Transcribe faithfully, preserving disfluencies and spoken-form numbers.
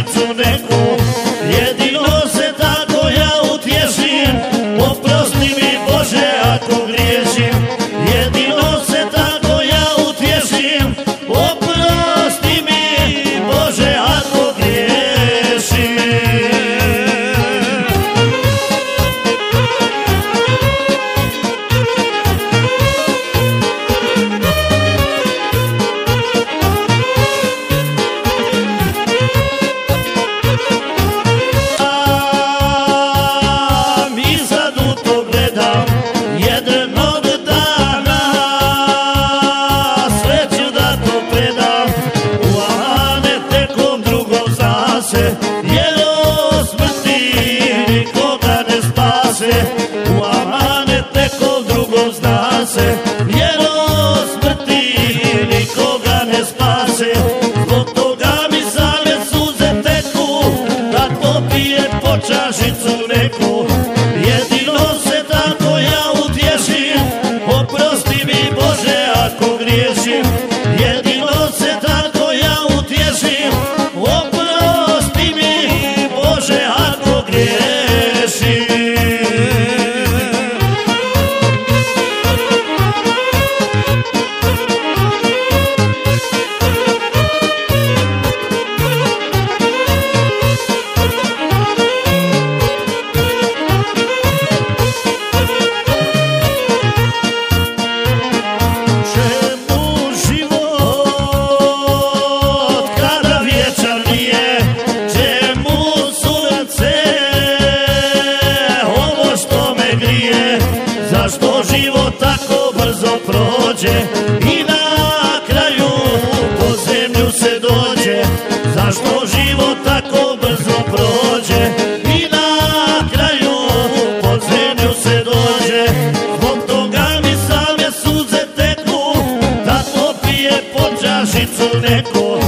čašicu neku, jedino se tako ja utješim, oprosti mi Bože ako griješim, jedino se tako ja utješim, oprosti mi Bože ako griješim. Jer o smrti nikoga ne spase, u amanet nekom drugom zna se, jer o smrti nikoga ne spase, zbog toga mi same suze teku, da popije po čašicu neku, jedino se tako ja utješim, oprosti mi Bože ako griješim, jedino se tako ja utješim, oprosti mi Bože ako griješim. Čemu život kada vječan nije, čemu sunce ovo što me grije, zašto život tako brzo prođe i na kraju po zemlju se dođe, zašto život tako brzo prođe i na kraju po zemlju se dođe, zbog toga mi same suze teku, da popije po čašicu neku,